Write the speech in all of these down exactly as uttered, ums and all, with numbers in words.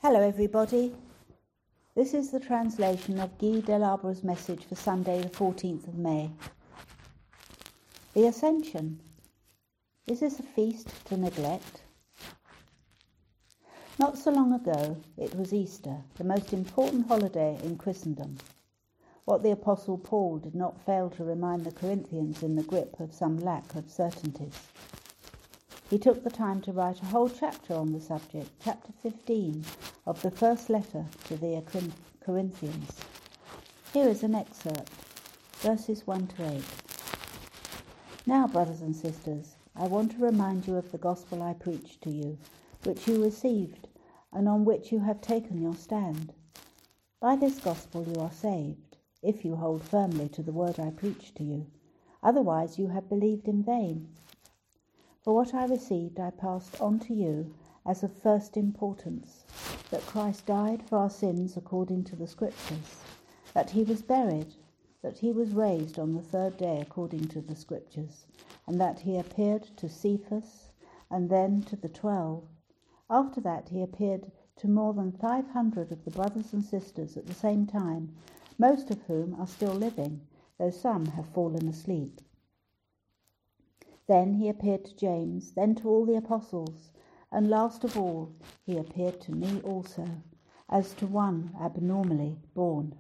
Hello everybody. This is the translation of Guy Delabre's message for Sunday the fourteenth of May. The Ascension. Is this a feast to neglect? Not so long ago it was Easter, the most important holiday in Christendom. What the Apostle Paul did not fail to remind the Corinthians in the grip of some lack of certainties. He took the time to write a whole chapter on the subject, chapter fifteen of the first letter to the Corinthians. Here is an excerpt, verses one to eight. Now, brothers and sisters, I want to remind you of the gospel I preached to you, which you received, and on which you have taken your stand. By this gospel you are saved, if you hold firmly to the word I preached to you. Otherwise you have believed in vain. For what I received I passed on to you as of first importance, that Christ died for our sins according to the Scriptures, that he was buried, that he was raised on the third day according to the Scriptures, and that he appeared to Cephas, and then to the twelve. After that he appeared to more than five hundred of the brothers and sisters at the same time, most of whom are still living, though some have fallen asleep. Then he appeared to James, then to all the apostles, and last of all he appeared to me also, as to one abnormally born.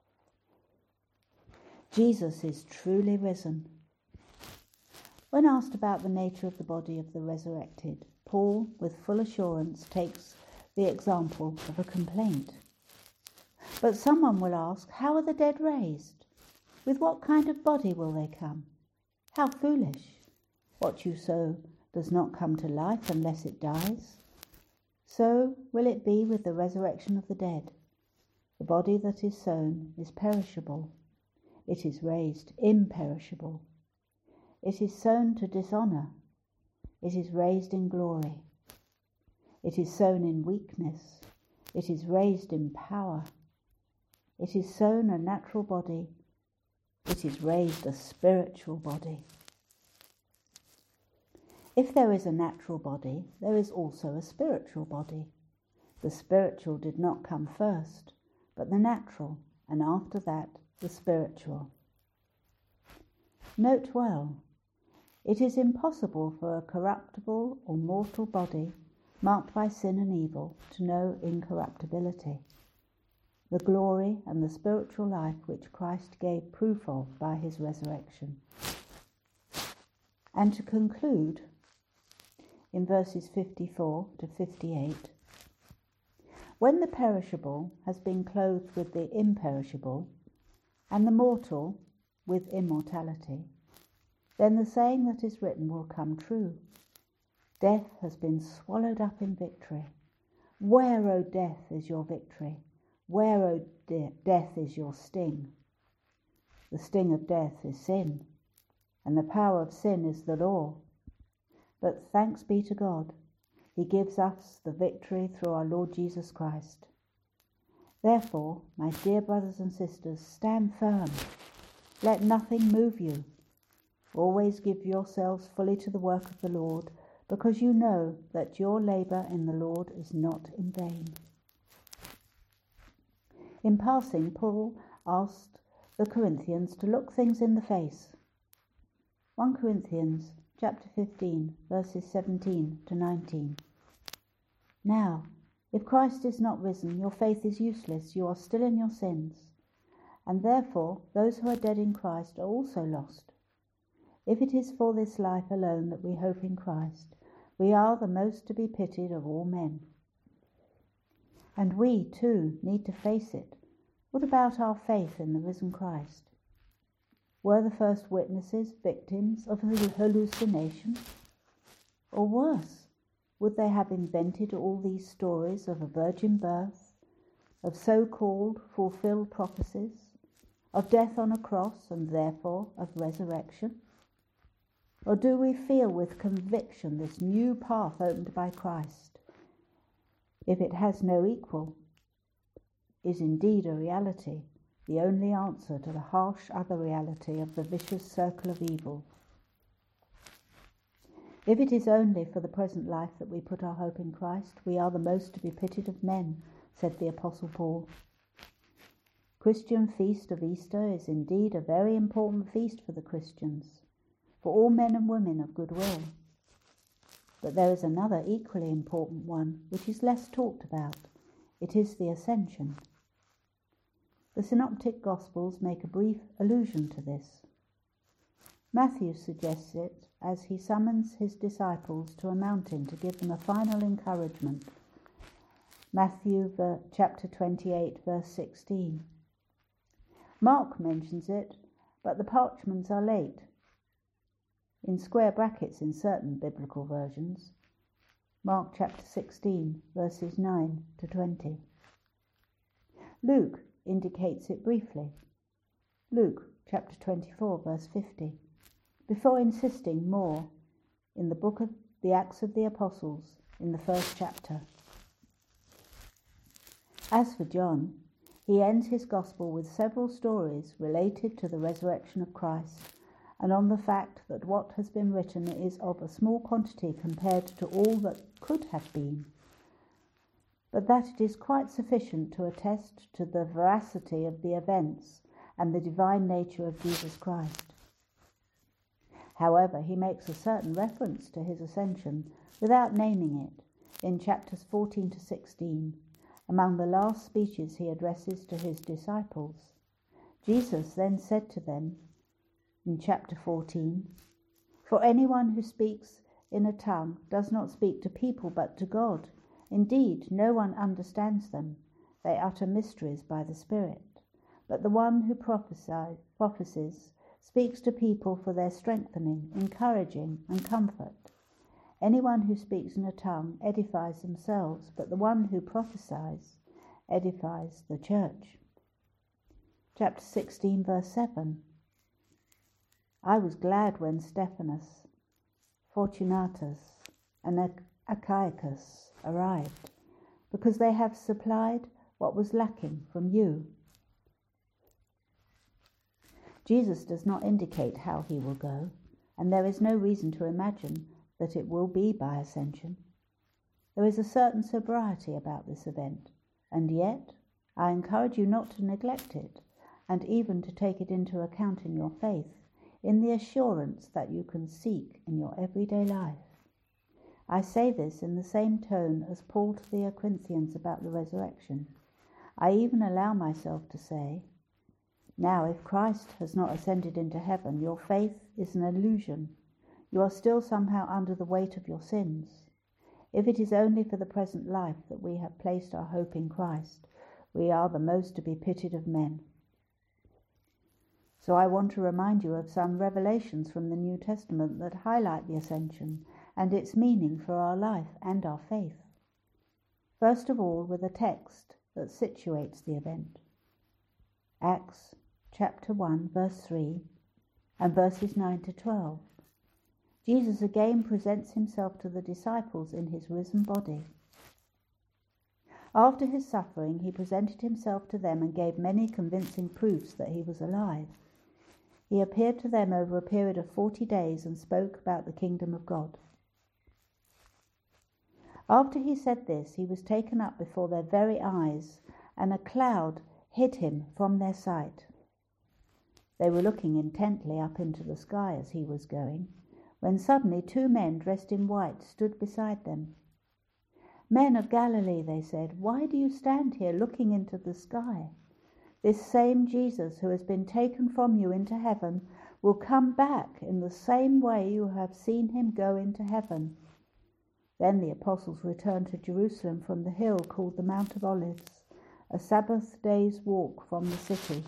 Jesus is truly risen. When asked about the nature of the body of the resurrected, Paul, with full assurance, takes the example of a complaint. But someone will ask, how are the dead raised? With what kind of body will they come? How foolish! What you sow does not come to life unless it dies. So will it be with the resurrection of the dead. The body that is sown is perishable. It is raised imperishable. It is sown to dishonour. It is raised in glory. It is sown in weakness. It is raised in power. It is sown a natural body. It is raised a spiritual body. If there is a natural body, there is also a spiritual body. The spiritual did not come first, but the natural, and after that the spiritual. Note well, it is impossible for a corruptible or mortal body marked by sin and evil to know incorruptibility, the glory and the spiritual life which Christ gave proof of by his resurrection. And to conclude, in verses fifty-four to fifty-eight, when the perishable has been clothed with the imperishable, and the mortal with immortality, then the saying that is written will come true. Death has been swallowed up in victory. Where, O death, is your victory? Where, O de- death, is your sting? The sting of death is sin, and the power of sin is the law. But thanks be to God, he gives us the victory through our Lord Jesus Christ. Therefore, my dear brothers and sisters, stand firm. Let nothing move you. Always give yourselves fully to the work of the Lord, because you know that your labour in the Lord is not in vain. In passing, Paul asked the Corinthians to look things in the face. First Corinthians chapter fifteen, verses seventeen to nineteen. Now, if Christ is not risen, your faith is useless, you are still in your sins, and therefore those who are dead in Christ are also lost. If it is for this life alone that we hope in Christ, we are the most to be pitied of all men. And we, too, need to face it. What about our faith in the risen Christ? Were the first witnesses victims of hallucination? Or worse, would they have invented all these stories of a virgin birth, of so-called fulfilled prophecies, of death on a cross and therefore of resurrection? Or do we feel with conviction this new path opened by Christ, if it has no equal, is indeed a reality, the only answer to the harsh other reality of the vicious circle of evil? If it is only for the present life that we put our hope in Christ, we are the most to be pitied of men, said the Apostle Paul. Christian feast of Easter is indeed a very important feast for the Christians, for all men and women of good will. But there is another equally important one which is less talked about. It is the Ascension. The Synoptic Gospels make a brief allusion to this. Matthew suggests it as he summons his disciples to a mountain to give them a final encouragement. Matthew chapter twenty-eight, verse sixteen. Mark mentions it, but the parchments are late. In square brackets in certain biblical versions. Mark chapter sixteen, verses nine to twenty. Luke indicates it briefly. Luke chapter twenty-four, verse fifty, before insisting more in the book of the Acts of the Apostles in the first chapter. As for John, he ends his gospel with several stories related to the resurrection of Christ and on the fact that what has been written is of a small quantity compared to all that could have been, but that it is quite sufficient to attest to the veracity of the events and the divine nature of Jesus Christ. However, he makes a certain reference to his ascension without naming it in chapters fourteen to sixteen, among the last speeches he addresses to his disciples. Jesus then said to them in chapter fourteen, "For anyone who speaks in a tongue does not speak to people but to God. Indeed, no one understands them. They utter mysteries by the Spirit. But the one who prophesies, prophesies speaks to people for their strengthening, encouraging, and comfort. Anyone who speaks in a tongue edifies themselves, but the one who prophesies edifies the church." Chapter sixteen, verse seven. "I was glad when Stephanas, Fortunatus, and Achaicus arrived, because they have supplied what was lacking from you." Jesus does not indicate how he will go, and there is no reason to imagine that it will be by ascension. There is a certain sobriety about this event, and yet I encourage you not to neglect it, and even to take it into account in your faith, in the assurance that you can seek in your everyday life. I say this in the same tone as Paul to the Corinthians about the resurrection. I even allow myself to say, "Now, if Christ has not ascended into heaven, your faith is an illusion. You are still somehow under the weight of your sins. If it is only for the present life that we have placed our hope in Christ, we are the most to be pitied of men." So I want to remind you of some revelations from the New Testament that highlight the ascension and its meaning for our life and our faith. First of all, with a text that situates the event. Acts chapter one, verse three, and verses nine to twelve. Jesus again presents himself to the disciples in his risen body. After his suffering, he presented himself to them and gave many convincing proofs that he was alive. He appeared to them over a period of forty days and spoke about the kingdom of God. After he said this, he was taken up before their very eyes, and a cloud hid him from their sight. They were looking intently up into the sky as he was going, when suddenly two men dressed in white stood beside them. "Men of Galilee," they said, "why do you stand here looking into the sky? This same Jesus who has been taken from you into heaven will come back in the same way you have seen him go into heaven." Then the apostles returned to Jerusalem from the hill called the Mount of Olives, a Sabbath day's walk from the city.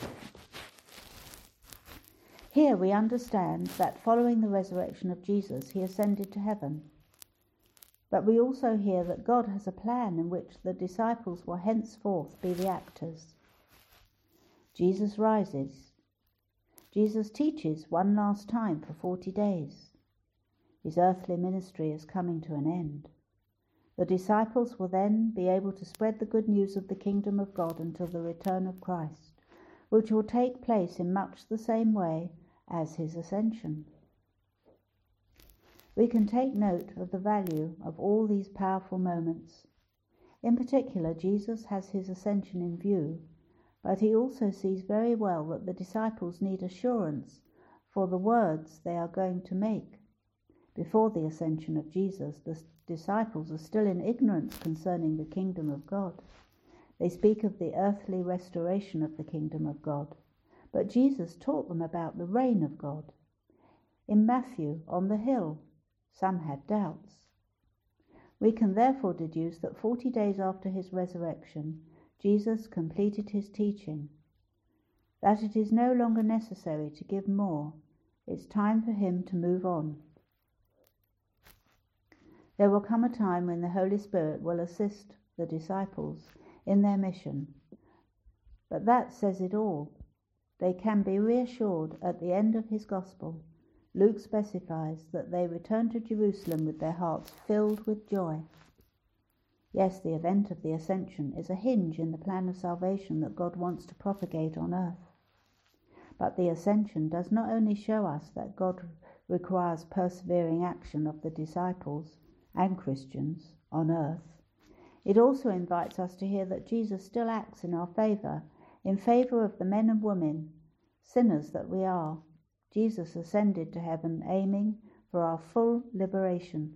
Here we understand that following the resurrection of Jesus, he ascended to heaven. But we also hear that God has a plan in which the disciples will henceforth be the actors. Jesus rises. Jesus teaches one last time for forty days. His earthly ministry is coming to an end. The disciples will then be able to spread the good news of the kingdom of God until the return of Christ, which will take place in much the same way as his ascension. We can take note of the value of all these powerful moments. In particular, Jesus has his ascension in view, but he also sees very well that the disciples need assurance for the words they are going to make. Before the ascension of Jesus, the disciples are still in ignorance concerning the kingdom of God. They speak of the earthly restoration of the kingdom of God, but Jesus taught them about the reign of God. In Matthew, on the hill, some had doubts. We can therefore deduce that forty days after his resurrection, Jesus completed his teaching, that it is no longer necessary to give more. It's time for him to move on. There will come a time when the Holy Spirit will assist the disciples in their mission, but that says it all. They can be reassured at the end of his gospel. Luke specifies that they return to Jerusalem with their hearts filled with joy. Yes, the event of the ascension is a hinge in the plan of salvation that God wants to propagate on earth. But the ascension does not only show us that God requires persevering action of the disciples and Christians on earth, it also invites us to hear that Jesus still acts in our favour, in favour of the men and women, sinners that we are. Jesus ascended to heaven, aiming for our full liberation.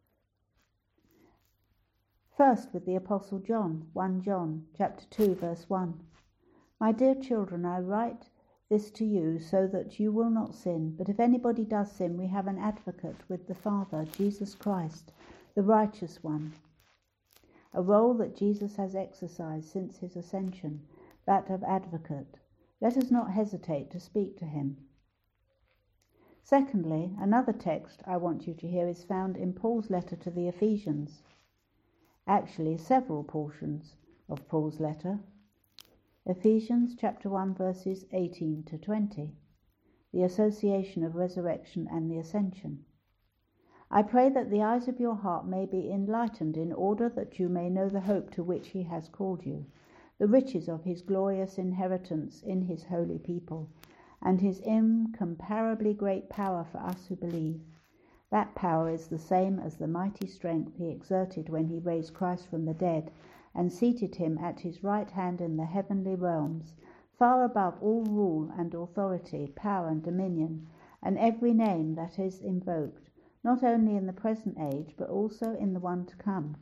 First with the Apostle John, First John chapter two, verse one. My dear children, I write this to you so that you will not sin, but if anybody does sin, we have an advocate with the Father, Jesus Christ, the righteous one. A role that Jesus has exercised since his ascension, that of advocate. Let us not hesitate to speak to him. Secondly, another text I want you to hear is found in Paul's letter to the Ephesians. Actually, several portions of Paul's letter. Ephesians chapter one, verses eighteen to twenty. The association of resurrection and the ascension. I pray that the eyes of your heart may be enlightened, in order that you may know the hope to which he has called you, the riches of his glorious inheritance in his holy people, and his incomparably great power for us who believe. That power is the same as the mighty strength he exerted when he raised Christ from the dead and seated him at his right hand in the heavenly realms, far above all rule and authority, power and dominion, and every name that is invoked, not only in the present age, but also in the one to come.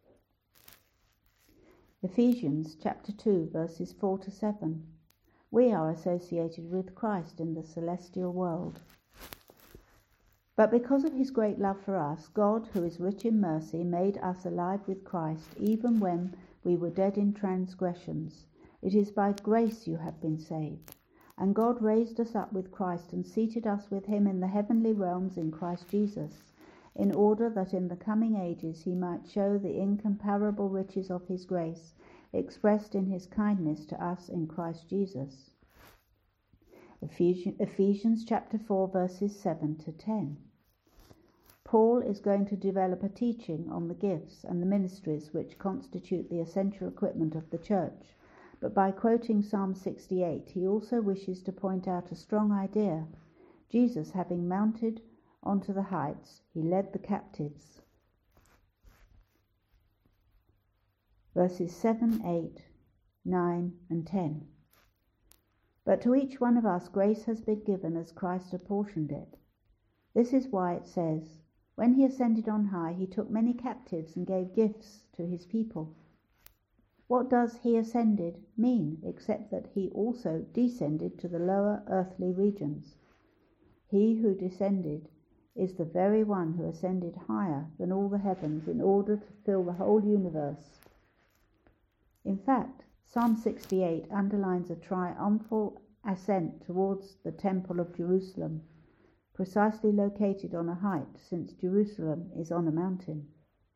Ephesians chapter two, verses four to seven. We are associated with Christ in the celestial world. But because of his great love for us, God, who is rich in mercy, made us alive with Christ, even when we were dead in transgressions. It is by grace you have been saved. And God raised us up with Christ and seated us with him in the heavenly realms in Christ Jesus, in order that in the coming ages he might show the incomparable riches of his grace, expressed in his kindness to us in Christ Jesus. Ephesians, Ephesians chapter four, verses seven to ten. Paul is going to develop a teaching on the gifts and the ministries which constitute the essential equipment of the church, but by quoting Psalm sixty-eight, he also wishes to point out a strong idea. Jesus, having mounted onto the heights, he led the captives. Verses seven, eight, nine, and ten. But to each one of us grace has been given as Christ apportioned it. This is why it says, when he ascended on high, he took many captives and gave gifts to his people. What does he ascended mean, except that he also descended to the lower earthly regions? He who descended is the very one who ascended higher than all the heavens in order to fill the whole universe. In fact, Psalm sixty-eight underlines a triumphal ascent towards the Temple of Jerusalem, precisely located on a height, since Jerusalem is on a mountain.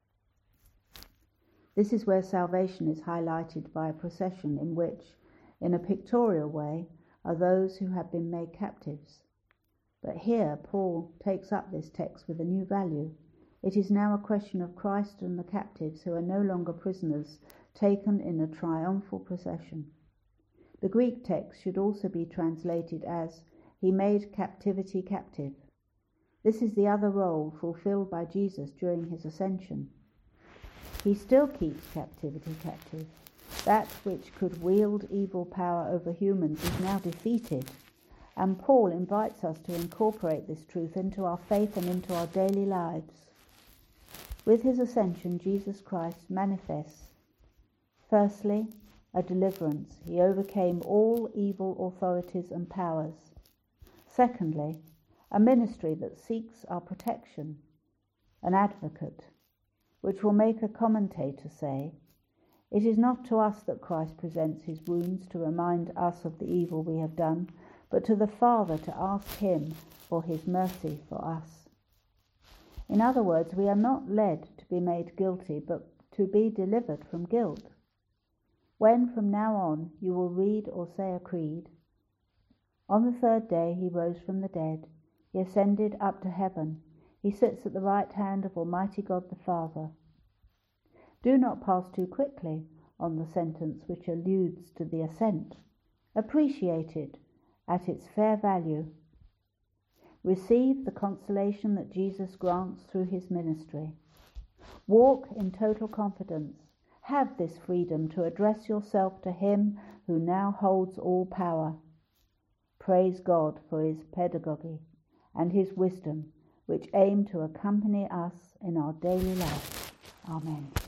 This is where salvation is highlighted by a procession in which, in a pictorial way, are those who have been made captives. But here Paul takes up this text with a new value. It is now a question of Christ and the captives who are no longer prisoners, taken in a triumphal procession. The Greek text should also be translated as, he made captivity captive. This is the other role fulfilled by Jesus during his ascension. He still keeps captivity captive. That which could wield evil power over humans is now defeated, and Paul invites us to incorporate this truth into our faith and into our daily lives. With his ascension, Jesus Christ manifests, firstly, a deliverance. He overcame all evil authorities and powers. Secondly, a ministry that seeks our protection, an advocate, which will make a commentator say, "It is not to us that Christ presents his wounds to remind us of the evil we have done, but to the Father to ask him for his mercy for us." In other words, we are not led to be made guilty, but to be delivered from guilt. When from now on you will read or say a creed, "On the third day he rose from the dead, he ascended up to heaven, he sits at the right hand of Almighty God the Father," do not pass too quickly on the sentence which alludes to the ascent. Appreciate it at its fair value. Receive the consolation that Jesus grants through his ministry. Walk in total confidence. Have this freedom to address yourself to him who now holds all power. Praise God for his pedagogy and his wisdom, which aim to accompany us in our daily life. Amen.